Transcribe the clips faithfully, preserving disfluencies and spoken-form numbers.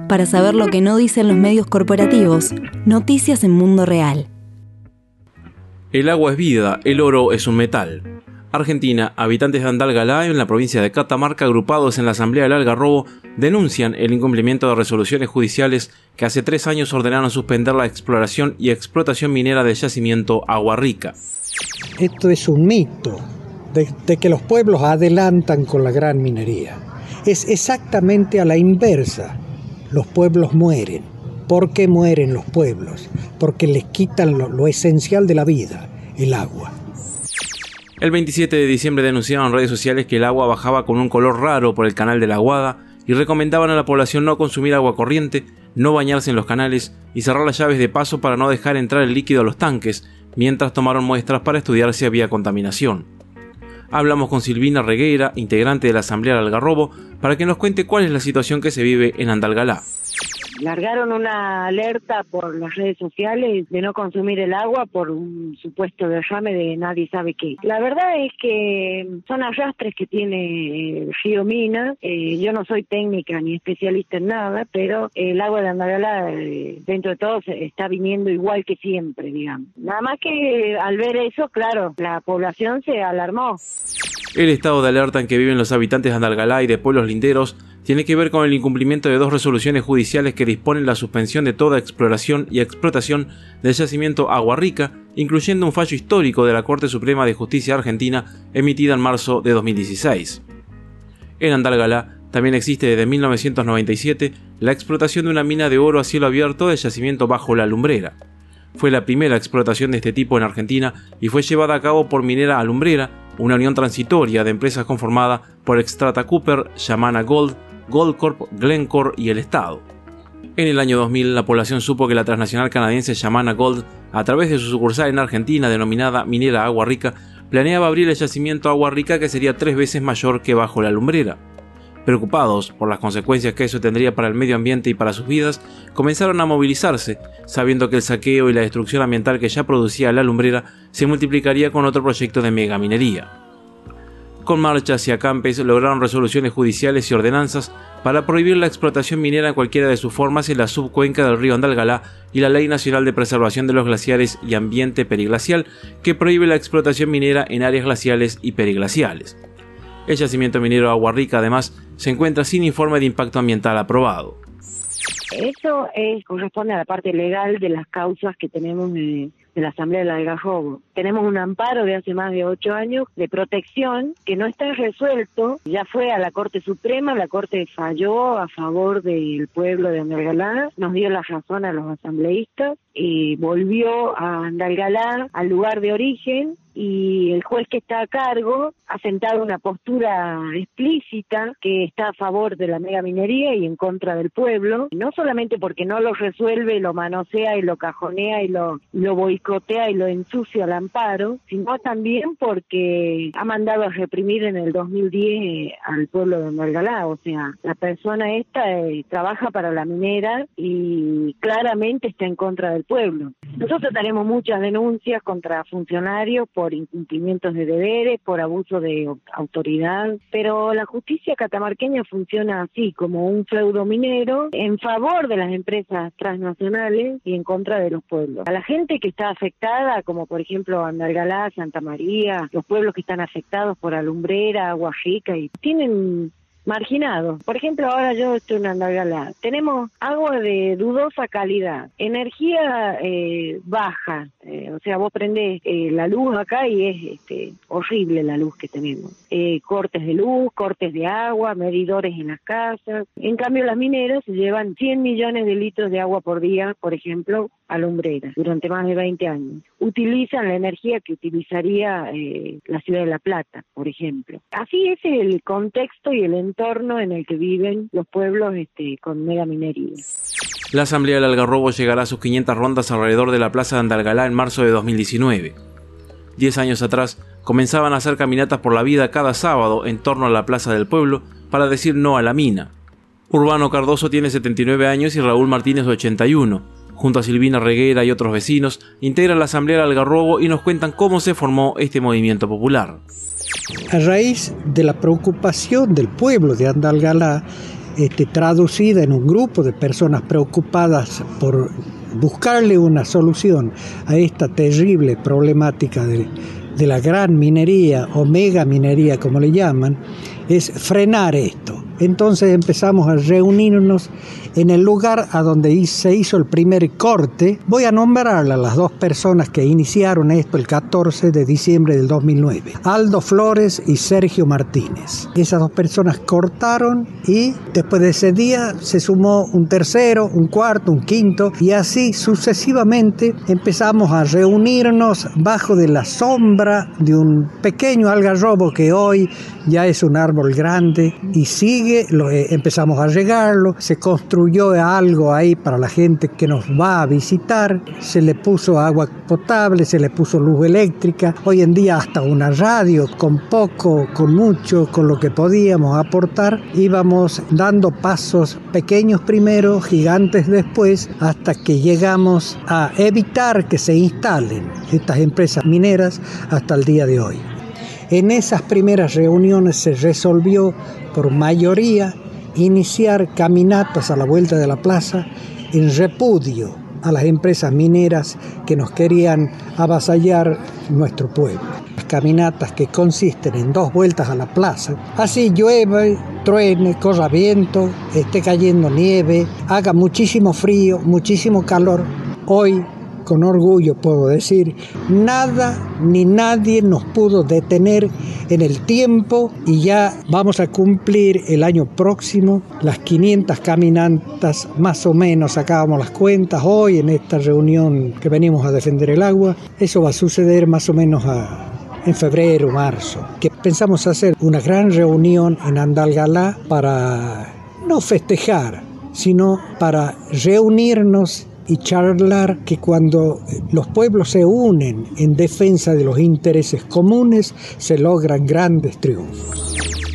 Para saber lo que no dicen los medios corporativos, noticias en Mundo Real. El agua es vida, el oro es un metal. Argentina, habitantes de Andalgalá, en la provincia de Catamarca, agrupados en la Asamblea del Algarrobo, denuncian el incumplimiento de resoluciones judiciales que hace tres años ordenaron suspender la exploración y explotación minera del yacimiento Agua Rica. Esto es un mito de, de que los pueblos adelantan con la gran minería. Es exactamente a la inversa. Los pueblos mueren. ¿Por qué mueren los pueblos? Porque les quitan lo, lo esencial de la vida, el agua. El veintisiete de diciembre denunciaron en redes sociales que el agua bajaba con un color raro por el canal de la Aguada y recomendaban a la población no consumir agua corriente, no bañarse en los canales y cerrar las llaves de paso para no dejar entrar el líquido a los tanques, mientras tomaron muestras para estudiar si había contaminación. Hablamos con Silvina Regueira, integrante de la Asamblea del Algarrobo, para que nos cuente cuál es la situación que se vive en Andalgalá. Largaron una alerta por las redes sociales de no consumir el agua por un supuesto derrame de nadie sabe qué. La verdad es que son arrastres que tiene el río Minas. Eh, yo no soy técnica ni especialista en nada, pero el agua de Andalgalá, eh, dentro de todo, se está viniendo igual que siempre, digamos. Nada más que al ver eso, claro, la población se alarmó. El estado de alerta en que viven los habitantes de Andalgalá y de pueblos linderos tiene que ver con el incumplimiento de dos resoluciones judiciales que disponen la suspensión de toda exploración y explotación del yacimiento Agua Rica, incluyendo un fallo histórico de la Corte Suprema de Justicia Argentina emitida en marzo de dos mil dieciséis. En Andalgalá también existe desde mil novecientos noventa y siete la explotación de una mina de oro a cielo abierto del yacimiento Bajo la Lumbrera. Fue la primera explotación de este tipo en Argentina y fue llevada a cabo por Minera Alumbrera, una unión transitoria de empresas conformada por Xstrata Cooper, Yamana Gold, Goldcorp, Glencore y el Estado. En el año dos mil, la población supo que la transnacional canadiense Yamana Gold, a través de su sucursal en Argentina denominada Minera Agua Rica, planeaba abrir el yacimiento Agua Rica, que sería tres veces mayor que Bajo la Lumbrera. Preocupados por las consecuencias que eso tendría para el medio ambiente y para sus vidas, comenzaron a movilizarse, sabiendo que el saqueo y la destrucción ambiental que ya producía la lumbrera se multiplicaría con otro proyecto de megaminería. Con marchas y acampes lograron resoluciones judiciales y ordenanzas para prohibir la explotación minera en cualquiera de sus formas en la subcuenca del río Andalgalá y la Ley Nacional de Preservación de los Glaciares y Ambiente Periglacial, que prohíbe la explotación minera en áreas glaciales y periglaciales. El yacimiento minero Agua Rica, además, se encuentra sin informe de impacto ambiental aprobado. Eso es, corresponde a la parte legal de las causas que tenemos de, de la Asamblea del Algarrobo. Tenemos un amparo de hace más de ocho años de protección que no está resuelto. Ya fue a la Corte Suprema, la Corte falló a favor del pueblo de Andalgalá, nos dio la razón a los asambleístas y volvió a Andalgalá al lugar de origen, y el juez que está a cargo ha sentado una postura explícita que está a favor de la megaminería y en contra del pueblo, no solamente porque no lo resuelve, lo manosea y lo cajonea y lo, lo boicotea y lo ensucia al amparo, sino también porque ha mandado a reprimir en el dos mil diez al pueblo de Andalgalá. O sea, la persona esta eh, trabaja para la minera y claramente está en contra del pueblo. Nosotros tenemos muchas denuncias contra funcionarios por incumplimientos de deberes, por abuso de autoridad, pero la justicia catamarqueña funciona así, como un feudo minero en favor de las empresas transnacionales y en contra de los pueblos. A la gente que está afectada, como por ejemplo Andalgalá, Santa María, los pueblos que están afectados por Alumbrera, Agua Rica, y tienen marginados. Por ejemplo, ahora yo estoy en Andalgalá. Tenemos agua de dudosa calidad, energía eh, baja, eh, o sea, vos prendés eh, la luz acá y es este, horrible la luz que tenemos. Eh, cortes de luz, cortes de agua, medidores en las casas. En cambio, las mineras se llevan cien millones de litros de agua por día, por ejemplo, a Lumbrera, durante más de veinte años. Utilizan la energía que utilizaría eh, la ciudad de La Plata, por ejemplo. Así es el contexto y el entorno en el que viven los pueblos este, con megaminería. La Asamblea del Algarrobo llegará a sus quinientas rondas alrededor de la plaza de Andalgalá en marzo de dos mil diecinueve. Diez años atrás, comenzaban a hacer caminatas por la vida cada sábado en torno a la plaza del pueblo para decir no a la mina. Urbano Cardoso tiene setenta y nueve años y Raúl Martínez ochenta y uno. Junto a Silvina Regueira y otros vecinos, integran la Asamblea del Algarrobo y nos cuentan cómo se formó este movimiento popular. A raíz de la preocupación del pueblo de Andalgalá, este, traducida en un grupo de personas preocupadas por buscarle una solución a esta terrible problemática de, de la gran minería o mega minería, como le llaman, es frenar esto. Entonces empezamos a reunirnos en el lugar a donde se hizo el primer corte. Voy a nombrar a las dos personas que iniciaron esto el catorce de diciembre del dos mil nueve. Aldo Flores y Sergio Martínez. Esas dos personas cortaron y después de ese día se sumó un tercero, un cuarto, un quinto y así sucesivamente empezamos a reunirnos bajo de la sombra de un pequeño algarrobo que hoy ya es un árbol grande y sigue. Lo, eh, empezamos a regarlo, se construyó algo ahí para la gente que nos va a visitar, se le puso agua potable, se le puso luz eléctrica, hoy en día hasta una radio, con poco, con mucho, con lo que podíamos aportar, íbamos dando pasos pequeños primero, gigantes después, hasta que llegamos a evitar que se instalen estas empresas mineras hasta el día de hoy. En esas primeras reuniones se resolvió por mayoría iniciar caminatas a la vuelta de la plaza en repudio a las empresas mineras que nos querían avasallar nuestro pueblo. Las caminatas que consisten en dos vueltas a la plaza, así llueve, truene, corra viento, esté cayendo nieve, haga muchísimo frío, muchísimo calor. Hoy, con orgullo puedo decir, nada ni nadie nos pudo detener en el tiempo y ya vamos a cumplir el año próximo las quinientas caminatas, más o menos sacábamos las cuentas hoy en esta reunión que venimos a defender el agua. Eso va a suceder más o menos a, en febrero, marzo, que pensamos hacer una gran reunión en Andalgalá para no festejar, sino para reunirnos y charlar que cuando los pueblos se unen en defensa de los intereses comunes, se logran grandes triunfos.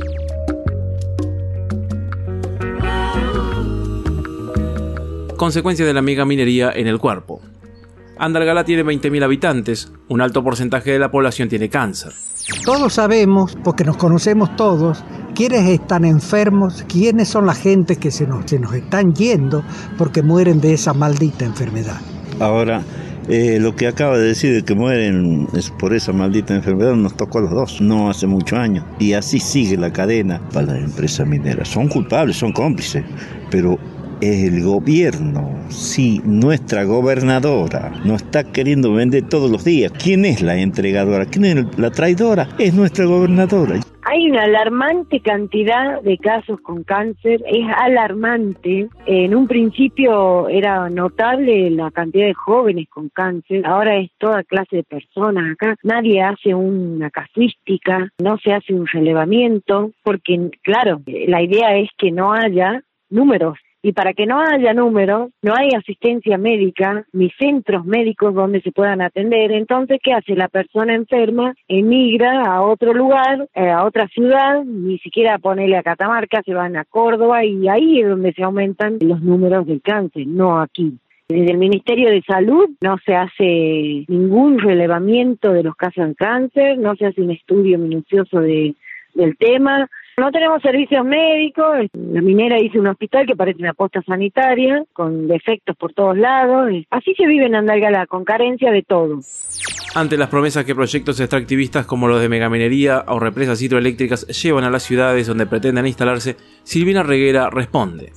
Consecuencia de la megaminería en el cuerpo. Andalgalá tiene veinte mil habitantes, un alto porcentaje de la población tiene cáncer. Todos sabemos, porque nos conocemos todos, quiénes están enfermos, quiénes son la gente que se nos, se nos están yendo porque mueren de esa maldita enfermedad. Ahora, eh, lo que acaba de decir de que mueren es por esa maldita enfermedad nos tocó a los dos, no hace muchos años. Y así sigue la cadena para las empresas mineras. Son culpables, son cómplices, pero el gobierno, sí, nuestra gobernadora nos está queriendo vender todos los días. ¿Quién es la entregadora? ¿Quién es la traidora? Es nuestra gobernadora. Hay una alarmante cantidad de casos con cáncer, es alarmante. En un principio era notable la cantidad de jóvenes con cáncer, ahora es toda clase de personas acá. Nadie hace una casuística, no se hace un relevamiento, porque claro, la idea es que no haya números. Y para que no haya números, no hay asistencia médica ni centros médicos donde se puedan atender. Entonces, ¿qué hace? La persona enferma emigra a otro lugar, eh, a otra ciudad, ni siquiera a ponerle a Catamarca, se van a Córdoba y ahí es donde se aumentan los números del cáncer, no aquí. Desde el Ministerio de Salud no se hace ningún relevamiento de los casos de cáncer, no se hace un estudio minucioso de, del tema. No tenemos servicios médicos, la minera hizo un hospital que parece una posta sanitaria, con defectos por todos lados. Así se vive en Andalgalá, con carencia de todo. Ante las promesas que proyectos extractivistas como los de megaminería o represas hidroeléctricas llevan a las ciudades donde pretenden instalarse, Silvina Reguera responde.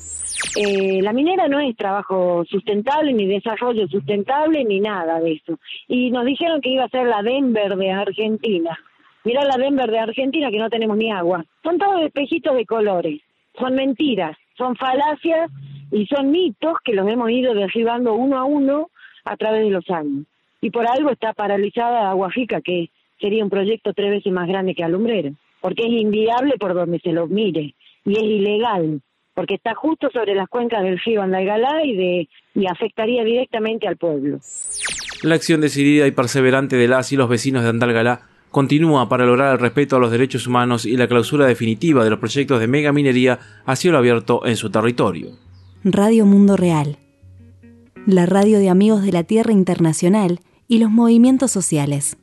Eh, la minera no es trabajo sustentable, ni desarrollo sustentable, ni nada de eso. Y nos dijeron que iba a ser la Denver de Argentina. Mirá la Denver de Argentina que no tenemos ni agua. Son todos espejitos de colores. Son mentiras, son falacias y son mitos que los hemos ido derribando uno a uno a través de los años. Y por algo está paralizada Agua Rica, que sería un proyecto tres veces más grande que Alumbrera. Porque es inviable por donde se lo mire. Y es ilegal, porque está justo sobre las cuencas del río Andalgalá y, de, y afectaría directamente al pueblo. La acción decidida y perseverante de las y los vecinos de Andalgalá continúa para lograr el respeto a los derechos humanos y la clausura definitiva de los proyectos de megaminería a cielo abierto en su territorio. Radio Mundo Real, la radio de Amigos de la Tierra Internacional y los movimientos sociales.